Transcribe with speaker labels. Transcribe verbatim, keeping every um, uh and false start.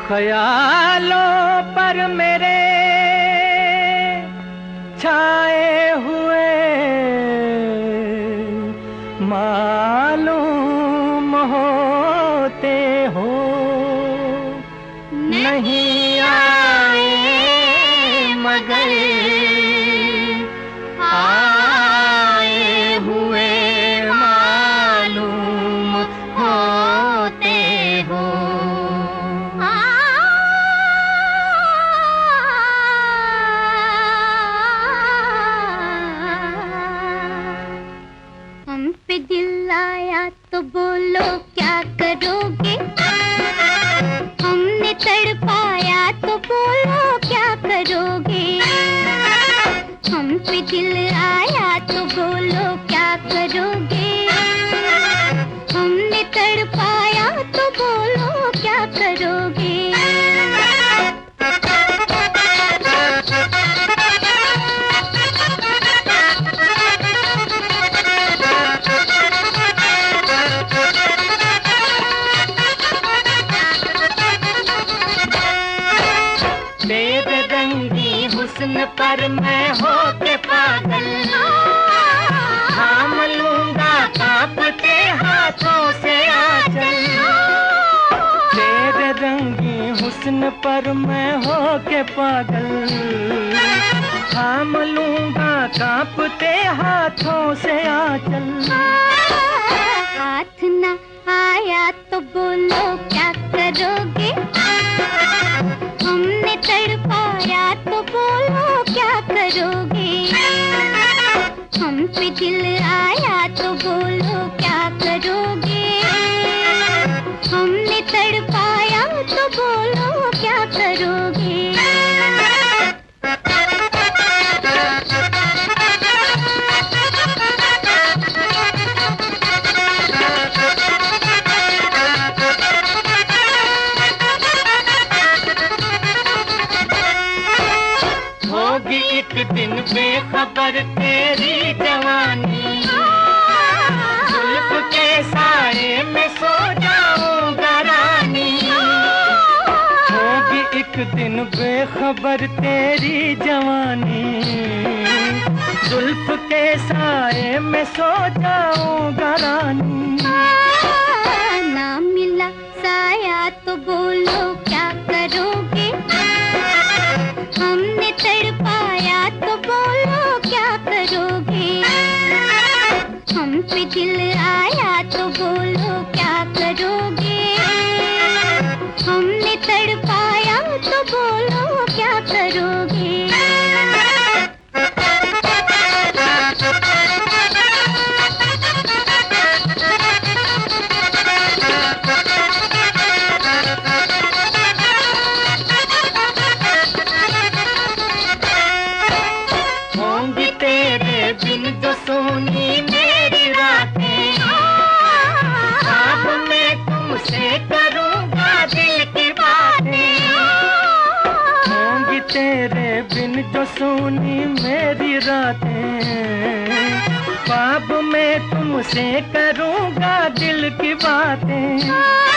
Speaker 1: ख्यालों पर मेरे छाए हुए मालूम होते हो, नहीं आए मगर आए हुए मालूम होते हो।
Speaker 2: हम पे दिल आया तो बोलो क्या करोगे, हमने तड़पाया तो बोलो क्या करोगे। हम पे दिल आया तो बोलो क्या करोगे, हमने तड़पाया तो बोलो क्या करोगे।
Speaker 1: तेरे रंगी हुस्न पर मैं होके पागल, थाम लूंगा कांपते हाथों से आंचल। तेरे रंगी हुस्न पर मैं होके पागल, थाम लूंगा कांपते हाथों से आंचल।
Speaker 2: हाथ ना आया तो बोलो क्या करोगे, हमने तड़पाया तो बोलो क्या करोगे। हम पे दिल आया तो बोलो क्या करोगे, हमने तड़पाया तो बोलो क्या करोगे।
Speaker 1: होगी एक दिन बेखबर तेरी जवानी, जुल्फ के साए में सो जाऊंगा रानी। होगी एक दिन बेखबर तेरी जवानी, जुल्फ के साए में सो जाऊंगा रानी।
Speaker 2: ना मिला साया तो बोलो क्या करोगे, हमने तड़पाया तो बोलो क्या करोगे। हम पे दिल आया तो बोलो क्या करोगे, हमने तड़पाया तो बोलो क्या करोगे।
Speaker 1: होंगी तेरे बिन जो सोनी मेरी रातें, ख्वाब में तुमसे करूंगा दिल की बातें। होंगी तेरे बिन जो सोनी मेरी रातें, ख्वाब में तुमसे करूंगा दिल की बातें।